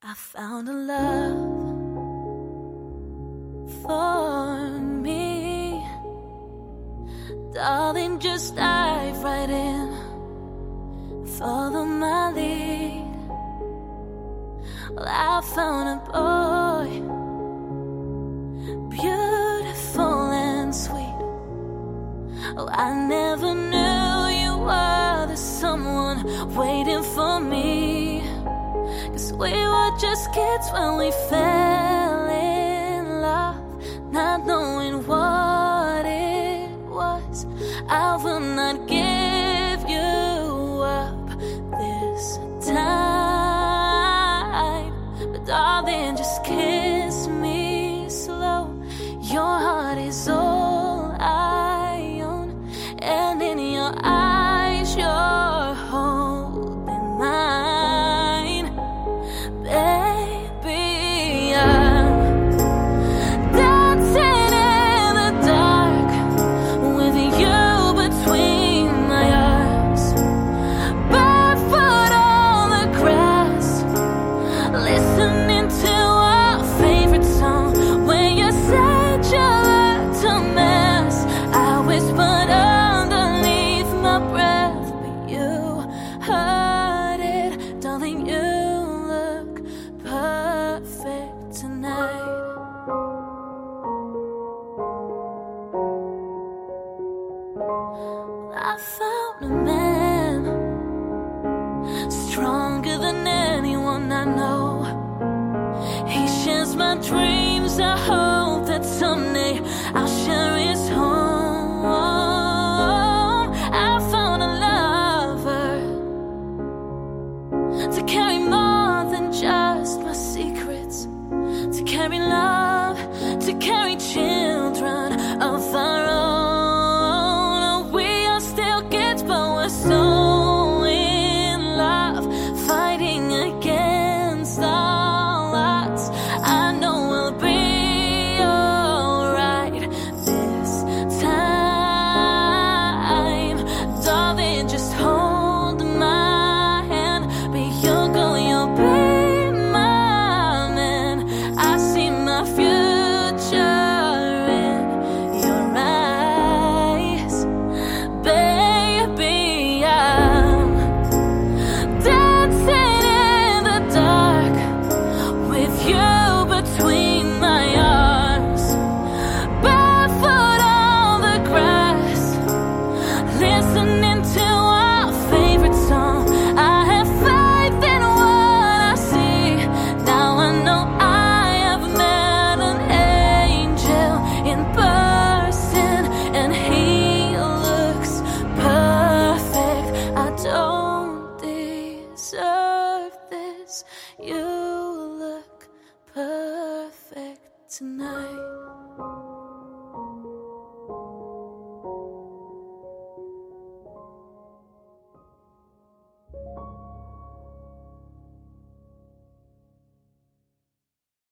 I found a love for me. Darling, just dive right in, follow my lead. Well, I found a boy, beautiful and sweet. Oh, I never knew you were the someone waiting for me. 'Cause we were just kids when we fell in love, not knowing what it was. I will not give you up this time, but darling, just kiss me slow. Your heart is all I own, and in your eyes you're holding mine. Baby, I'm dancing in the dark with you between my arms, barefoot on the grass, listening to our favorite song. When you said you looked a mess, I whispered underneath my breath, but you heard it. Darling, you look perfect tonight. I found a man stronger than anyone I know. He shares my dreams. I hope that someday I'll share his home. I found a lover to carry more than just my secrets, to carry love, to carry children of our own. Oh, we are still kids, but we're so in love, fighting against all odds. I know we'll be alright this time. Darling, just hold my hand. Be your girl, you'll be my man. I see my future in your eyes. Baby, I'm dancing in the dark with you between my arms, barefoot on the grass, listening to our favorite song. I have faith in what I see. Now I know I have met an angel in person, and he looks perfect. I don't deserve this. You look perfect tonight.